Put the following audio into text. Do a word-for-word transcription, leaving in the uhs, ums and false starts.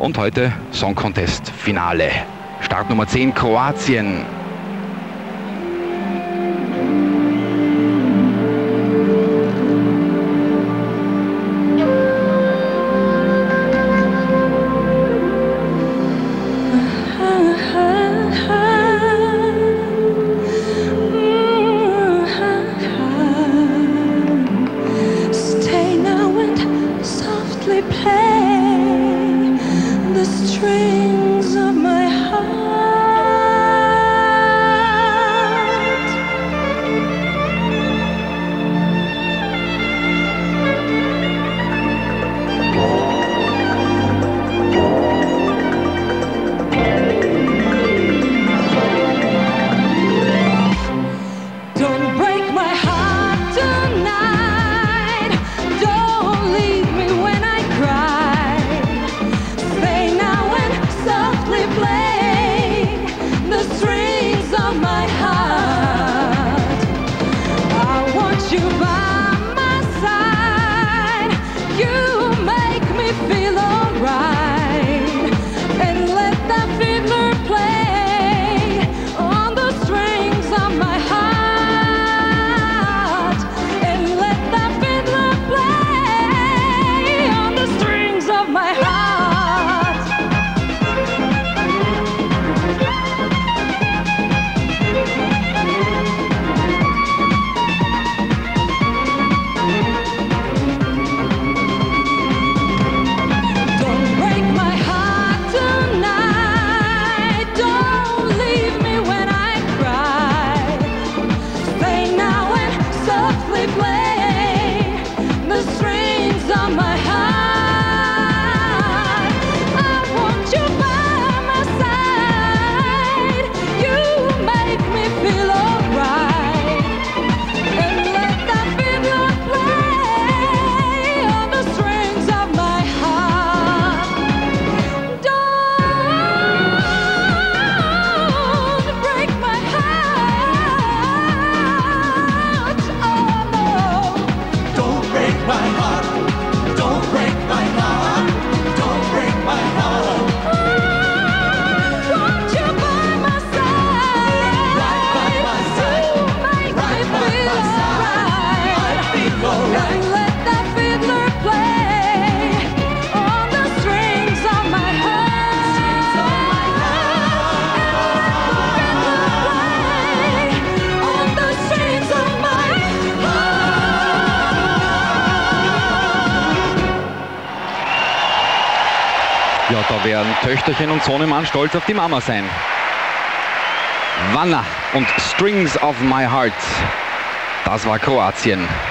Und heute Song Contest Finale. Start Nummer zehn, Kroatien. Play the strings of my Don't break my heart tonight. Don't leave me when I cry. Stay now and softly play the strings of my heart. I want you by my side. You make me feel alright. And let that fiddler play on the strings of my heart. Ja, da werden Töchterchen und Sohnemann stolz auf die Mama sein. Vanna und Strings of My Heart. Das war Kroatien.